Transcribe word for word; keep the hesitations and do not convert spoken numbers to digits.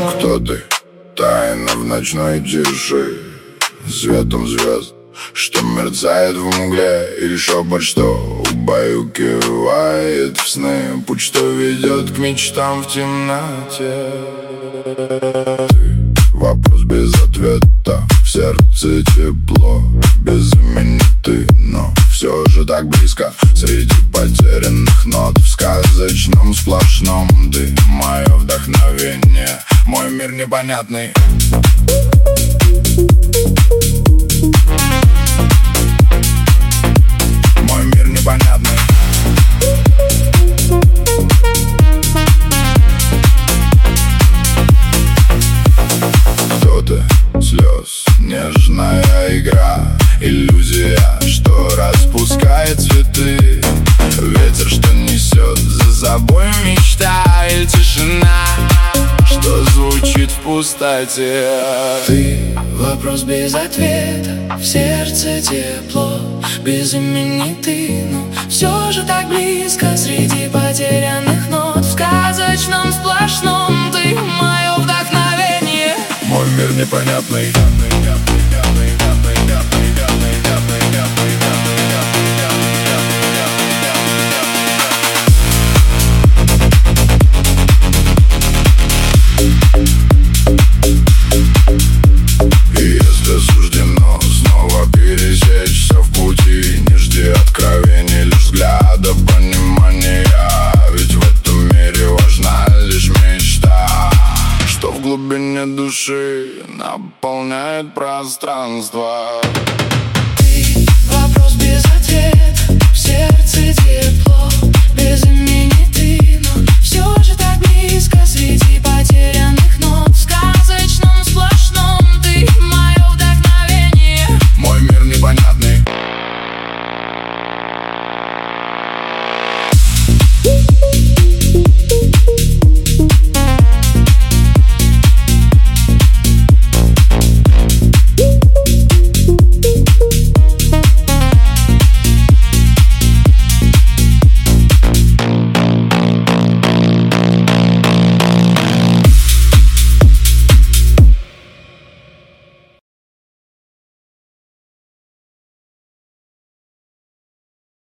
Кто ты? Тайна в ночной тиши, светом звезд, что мерцает в мгле, или шепот, что убаюкивает в сны, путь, что ведет к мечтам в темноте. Ты — вопрос без ответа, в сердце тепло, без имени ты, но все же так близко. Среди потерянных нот в сказочном сплошном ты — мое вдохновение, мой мир непонятный. Мой мир непонятный. Кто-то слез, нежная игра, иллюзия, что распускает цветы, ветер, что несет за собой мечта, или тишина, что звучит в пустоте. Ты — вопрос без ответа, в сердце тепло, без имени ты, но все же так близко. Среди потерянных нот в сказочном сплошном ты — мое вдохновение, мой мир непонятный. В глубине души наполняет пространство. Ты — вопрос без ответа, в сердце тепло.